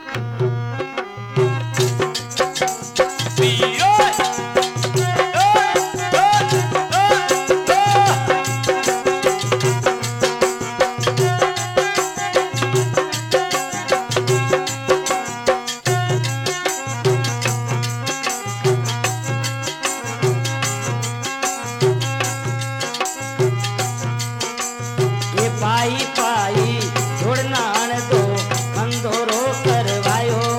पाई पाई ढूंढना दो खंडोरो करवायो।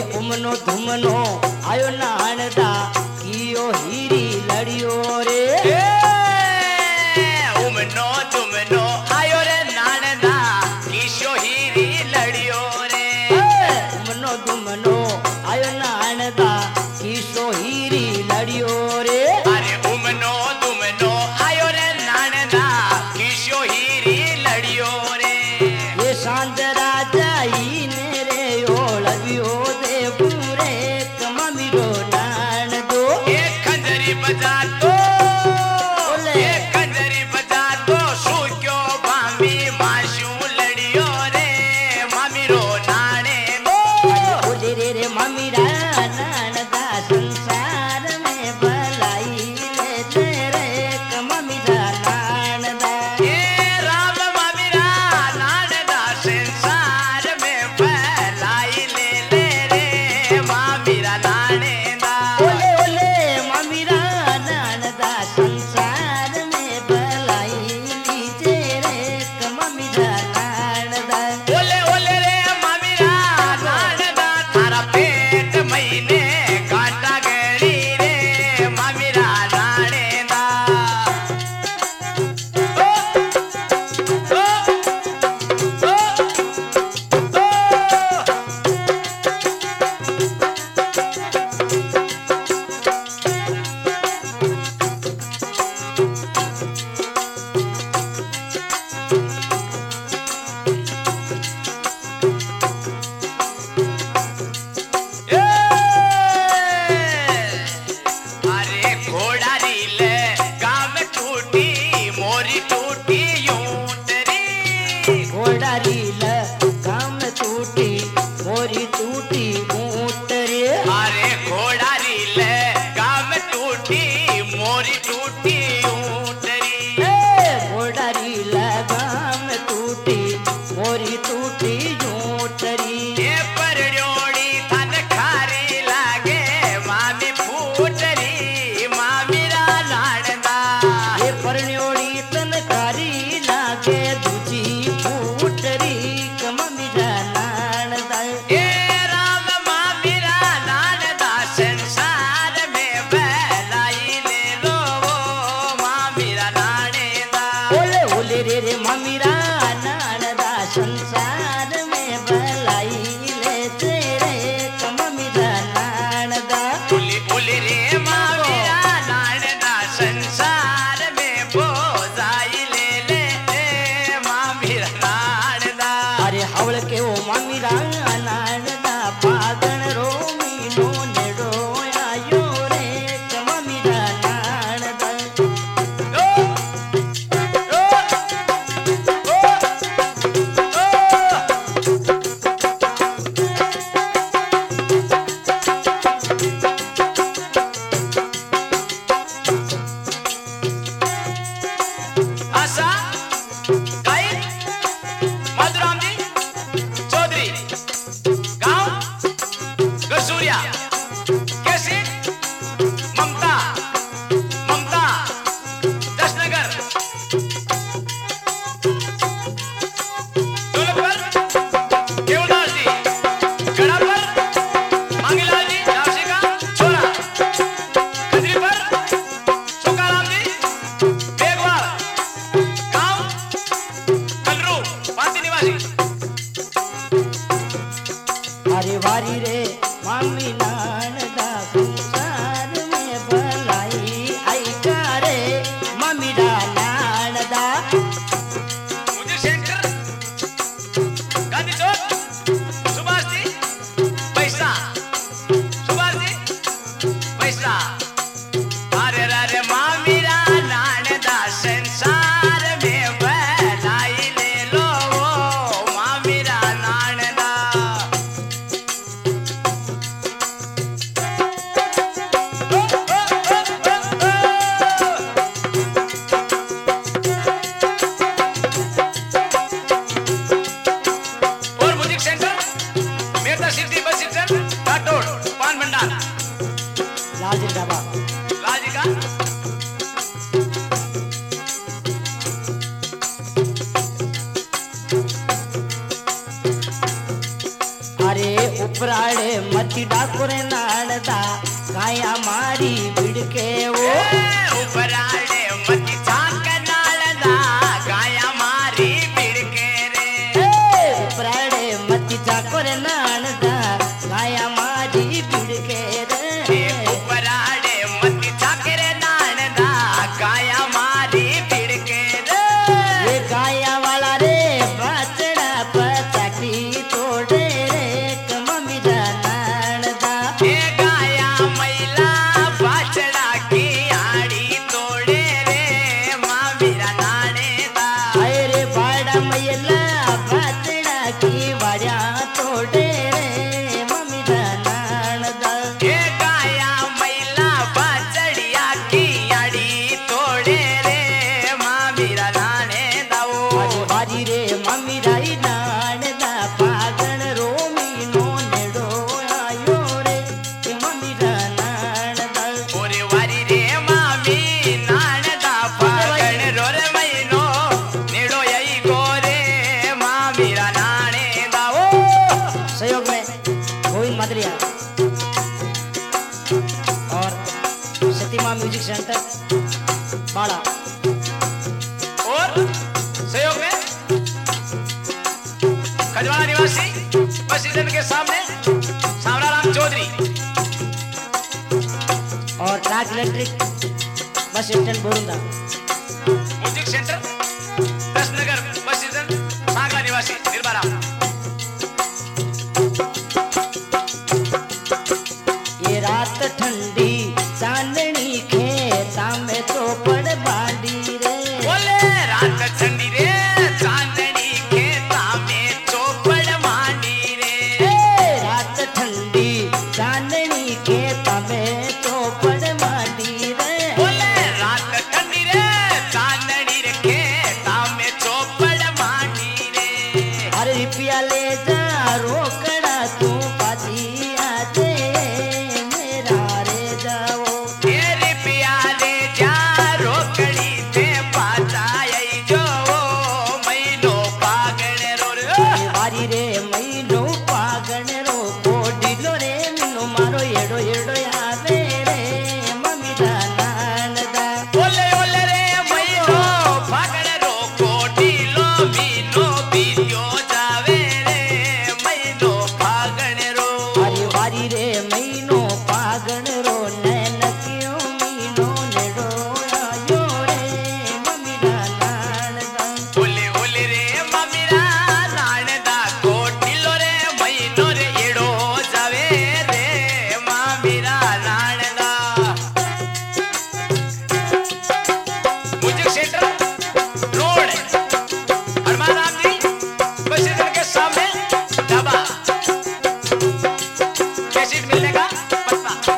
उमनो धुमनो आयो नानदा कियो हीरी लड़ियो रे उमनो धुमनो आयो रे नानदा कियो हीरी लड़ियो रे उमनो धुमनो आयो नानदा कियो हीरी लड़ियो रे अरे उमनो धुमनो आयो रे नानदा कियो हीरी लड़ियो रे ये सांत राजा ही मेरे ओलवियो दे पूरे कममिरो नान दो ये खंजरी बजा तो ये खंजरी बजा तो सूक्यो भामी माशू लड़ियो रे मामीरो नाने दो ओले रे रे मम्मीरा नानदा संसार में भलाई ले तेरे कममिरा नानदा ये राम मामीरा नानदा संसार में फैलाई ले रे मामीरा नाने दा ओले ओले मम्मीरा नानदा संसार में भलाई ली तेरे कममिरा नानदा ओले ओले रे मामीरा नानदा थारा पेट महीने काटा गड़ी रे मामीरा नाने दा अरे घोड़ा रील गाम टूटी मोरी टूटी यूंटरी घोड़ारी ल काम टूटी मोरी टूटी ऊँट रे अरे घोड़ा रील गाम टूटी मोरी टूटी यूंटरी घोड़ारी ल काम टूटी मोरी टूटी ऊँट रे ये परड्योड़ी थन खारी लागे मामी फूटरी मामीरा लाडदा ये परण्योड़ी तनकारी लागे दूजी फूटरी कममिरा नानदा ये राम मामीरा लाडदा संसार में बहलाई ले लो मामीरा लाडेदा ओले ओले रे रे मम्मीरा नानदा संसार में भलाई ले तेरे कममिरा नानदा उली उली रे मामीरा लाडदा संसार में बोझाई ले मामीरा लाडदा अरे हवल के ओ मम्मीरा नानदा पागण रो मीनो नेडो आयो रे कममिरा नानदा आशा गाई मधुराम जी चौधरी गांव गसूरिया कैसे ममता ममता दशनगर ढोलक पर केवलदास जी गड़ा पर मांगीलाल जी झांसी का छोरा खजरी पर सुकाराम जी बेगवाल गांव कलरू पांती निवासी अरे वारी रे मम्मी नानदा संसार में भलाई आई का रे मम्मीरा नानदा मुझे शंकर गांधी चौक सुभाष जी पैसा सुभाष जी पैसा अरे अरे मामीरा नानदा संसार में बहलाई ले लो मामीरा नानदा और music centre Merta city bus stand Rathore पान भंडार लाल ढाबा लाल जी का अरे उपराड़े मत मती डाकुर नाणदा गाया मारी बिड़के वो उपराड़े मती झांक नालदा गाया मारी बिड़के रे उपराड़े मती डाकुर नाणदा गाया मारी बिड़के रे उपराड़े मती झांक रे नालदा गाया मारी बिड़के रे ये गाया वाला रे बाचड़ा पचाटी तोड़े रे कमीरा नाणदा ये गाया मैला बाचड़ा की आड़ी तोड़े रे मामीरा नाणेदा अरे बाड़ा मैला बाचड़ा की वाड़ा तोड़े रे ममीरा नाणदा ये गाया मैला बाचड़िया की आड़ी तोड़े रे मामीरा नाणेदा अरे बारी रे ममीरा नाणदा पागण रोमी नो नेड़ो आयो रे ममीरा नाणदा ओरे वारी रे मामी नाणदा पागण रोर मैनो नेड़ो यई गोरे मामीरा नाणेदा सहयोग में गोविंद मदरिया और सतीमा म्यूजिक सेंटर बाड़ा और सहयोग में खजवाड़ा निवासी बस स्टैंड के सामने सावराराम चौधरी और track electric bus stand Borunda music centre Dasnagar bus stand Sangla निवासी निर्बारा ये रात ठंडी चांदनी खेता में तो पड़ बांडी रे बोले रात ठंडी रे चांदनी खेता में चौपड़ मांडी रे रात ठंडी चांदनी खेता में तो पड़ बांडी रे बोले रात ठंडी रे चांदनी रे खेता में चौपड़ मांडी रे अरे रुपया ले जा रोकड़ा तू पाती आते मेरा रे जाओ तेरे प्याले जा रोकड़ी ते पाचाई जो मैनो पागण रोर वारी रे मईनो पागण रो कोडिलो रे मिनो मारो एडो एडो यावे रे ममीरा नानदा ओले ओले रे मैनो पागण रो कोटिलो मीनो बीतियो जावे रे मैनो पागण रो अरे वारी रे मईनो पागण रो नैन क्यों मीनो नेडो आयो रे ममीरा नानदा ओले ओले रे ममीरा नानदा कोटिलो रे मैनो रे एडो जावे रे ममीरा नानदा music centre road Hanuman Ram ji bus stand के सामने ढाबा कैसेट मिलने का पता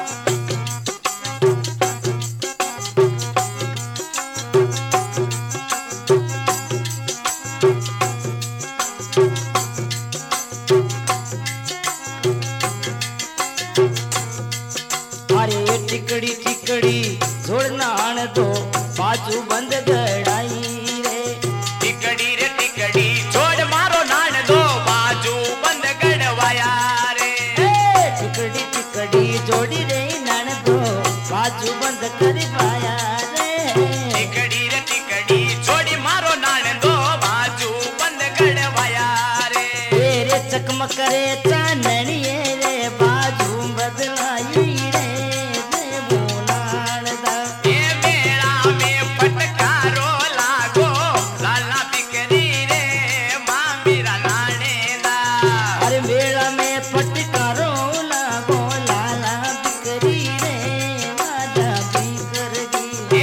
अरे टिकड़ी टिकड़ी जोड़ना आन दो बाजू बंद गड़ाई रे टिकड़ी रे टिकड़ी छोड़ मारो नान दो बाजू बंद गड़वाया रे टिकड़ी टिकड़ी जोड़ी रे नान दो बाजू बंद कर पाया रे टिकड़ी रे टिकड़ी छोड़ी मारो नान दो बाजू बंद गड़वाया रे तेरे चकमक रे चाननी रे बाजू बदलाई रे देवो नानदा ये मेला में फटकारो लागो लाला बिकरी रे मामीरा नानेदा अरे मेला में फटकारो लागो लाला बिकरी रे वादा बिकर दी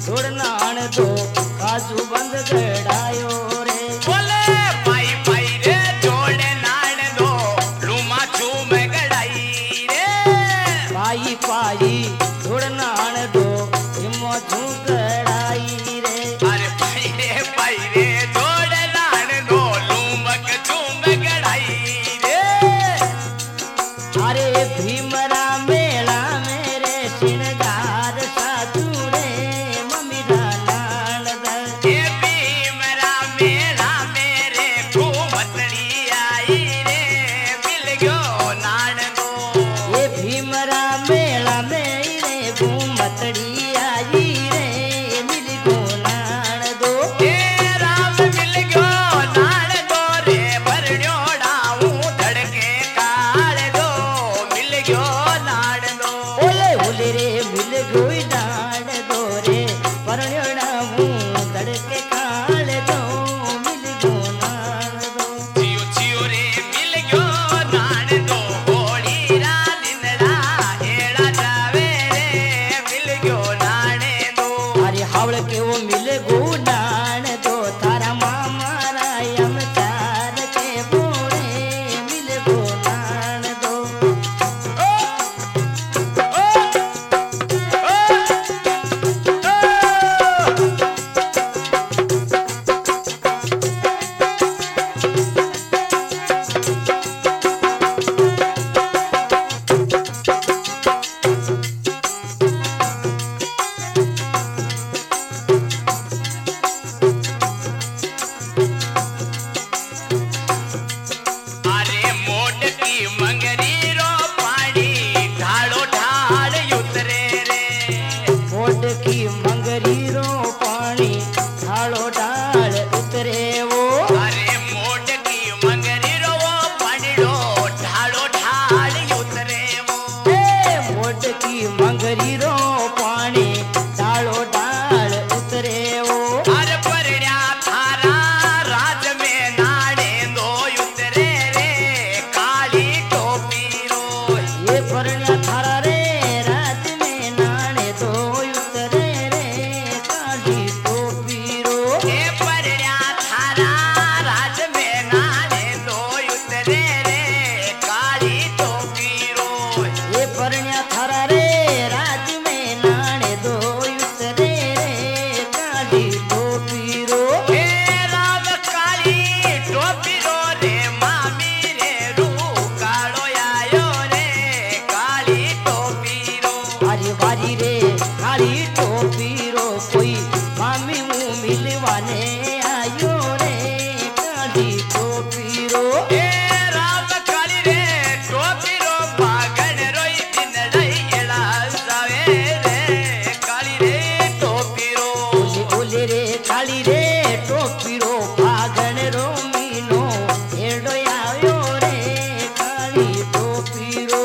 ધૂળ નાણ દો કાજુ બંધ ગડાયો રે બોલે પાઈ પાઈ રે જોડે નાણ દો લૂમા ચૂમ ગડાઈ રે પાઈ પાઈ ધૂળ નાણ દો એમો ઝું ગડાઈ રે અરે પાઈ રે જોડે નાણ દો લૂમક ચૂમ ગડાઈ રે અરે ભીમરા મેળા મેરે શિણગાર સાધુ રે મમીરા નાણ દે એ ભીમરા મેળા મેરે ઘૂમતડી આઈ રે મિલ ગયો નાણ દો એ ભીમરા મેળા મેરે ઘૂમતડી આઈ રે મિલ ગો નાણ દો એ રામ મિલ ગયો નાણ દો રે ભરણ્યોડા હું ધડકે કાળ દો મિલ ગયો નાણ દો ઓલે ઓલે રે મિલ ગોઈ નાણ દો રે પરણ્યોડા હું ધડકે કાળ દો મિલ ગો નાણ દો જીઓ જીઓ રે મિલ ગયો નાણ દો હોળી રા દિનડા હેડા જાવે રે મિલ ગયો નાણે દો અરે હાવળ કેવો મિલ ગો નાણ દો તારા મામારા એમ ચાર કે બોળે મિલ ગો નાણ દો અરે મોટકી મંગરી રો પાણી ઢાળો ઢાળ ઉતરે રે મોટકી મંગરી રો પાણી ઢાળો ઢાળ ઉતરે વો અરે મોટકી મંગરી રો પાણીડો ઢાળો ઢાળ ઉતરે વો એ મોટકી મંગરી રો પાણી ઢાળો ઢાળ ઉતરે વો અરે પરડ્યા થારા રાજ મે નાડે દો ઉતરે રે કાળી ટોપી રો એ પરણ્યા થારા રે રાત મે નાણે તો ઉતરે રે કાઢી ટોપી રો એ પરડ્યા થારા રાજ મે નાડે દો ઉતરે રે કાળી ટોપી રો એ પરણ્યા થારા રે રાત મે નાણે તો ઉતરે રે કાઢી ટોપી રો હે રામ કાળી ટોપી રો રે મામી રે રૂ કાળો આયો રે કાળી ટોપી રો અરે વારી રે કાળી ટોપી રો કોઈ મામી હું મિલવાને આયો રે કાળી ટોપી રો હે રામ કાળી રે ટોપી રો પાગણ રોઈ દિનડાઈ એળા જાવે રે કાળી રે ટોપી રો ઓલે ઓલે રે કાળી રે ટોપી રો પાગણ રો મીનો એડો આવ્યો રે કાળી ટોપી રો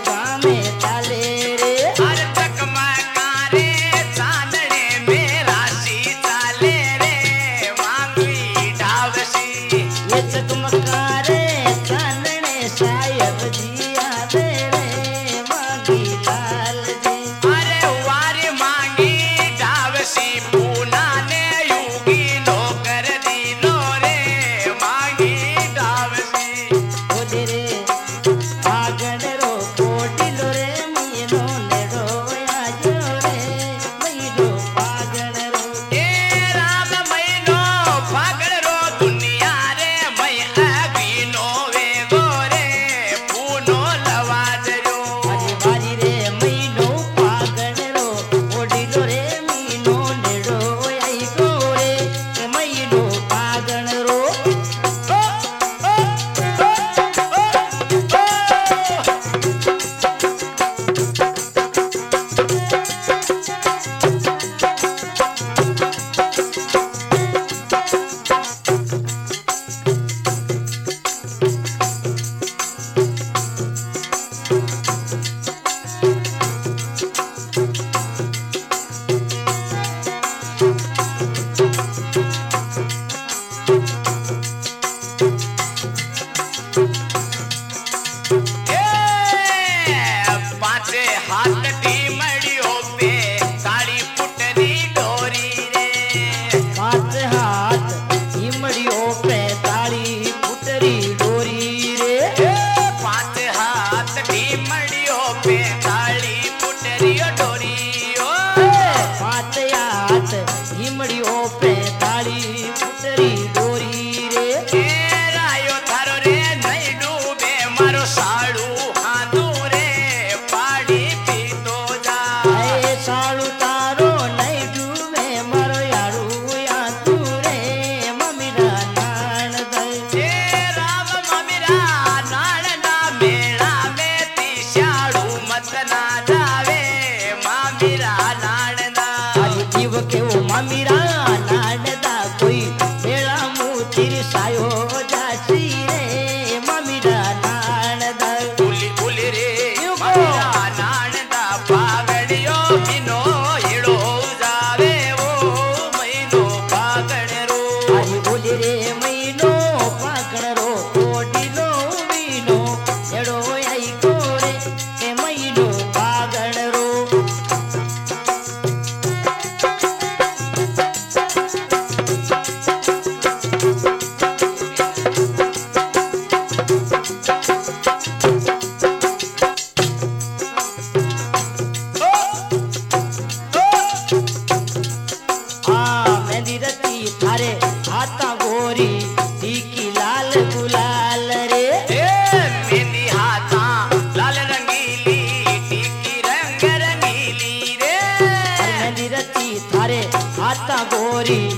गामे चाले रे अरे चकमकारे चांदणे में राशि चाले रे मांगी डावसी ये चकमकारे चांदणे साहेब जी आवे रे मांगी लाल जी अरे वारी मांगी डावसी पूना ने युगी नौकर दीनो रे मांगी डावसी ओदे रे पागण रो कोटिलो रे मीनो नेडो आयो रे मईनो पागण रो ए राम महीनो फागण रो दुनिया रे मई अबीनो वे गोरे पूनो लवाज जो अरे वारी रे मईनो पागण रो कोटिलो रे मीनो नेडो आई गो रे मईनो पागण रो पांचे हाथ टीमड़ियों पे ताड़ी पुटरी डोरी रे पांच हाथ हिमड़ियों पे ताड़ी पुटरी डोरी रे पांच हाथ टीमड़ियों पे ताड़ी पुटरी डोरी ओ पांच हाथ हिमड़ियों पे ताड़ी पुटरी डोरी रे ए रायो थारो रे नहीं डूबे मारो साड़ू हाथू रे पाड़ी पीतो जा ऐ सालू तारो नहीं डूबे मरो यारू या तू रे ममीरा नान दे ए राम ममीरा नाणना मेला में तीशाड़ू मत ना जावे मामीरा नाणना अरे जीव के वो ममीरा नान दा कोई बेड़ा मुतिर सायो जासी रे ममीरा नान दा उली उली रे ममीरा नाणदा पागड़ियो बिनो इड़ो जावे वो महीनो पागड़ रो अरे बोले रे महीनो पाकड़ रो कोडिलो वीनो एड़ो आई गोरे के महीनो पागड़ रो मेहंदी रती थारे हाथा गोरी टीकी लाल गुलाल रे ए मेहंदी हाथा लाल रंगीली टीकी रंग रंगीली रे मेहंदी रती थारे हाथा गोरी